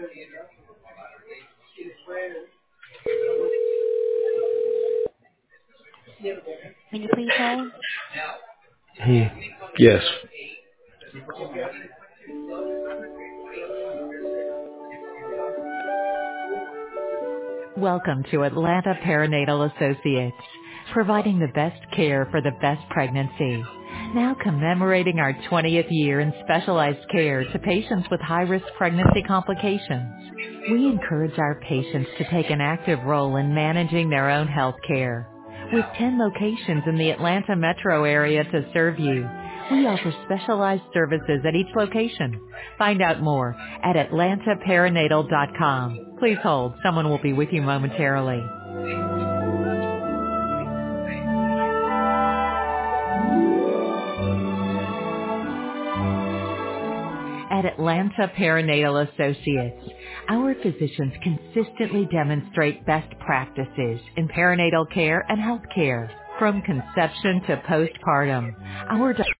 Can you please hold? Hmm. Yes. Welcome to Atlanta Perinatal Associates, providing the best care for the best pregnancy. Now commemorating our 20th year in specialized care to patients with high-risk pregnancy complications. We encourage our patients to take an active role in managing their own health care. With 10 locations in the Atlanta metro area to serve you, we offer specialized services at each location. Find out more at atlantaperinatal.com. Please hold. Someone will be with you momentarily. At Atlanta Perinatal Associates, our physicians consistently demonstrate best practices in perinatal care and health care. From conception to postpartum, our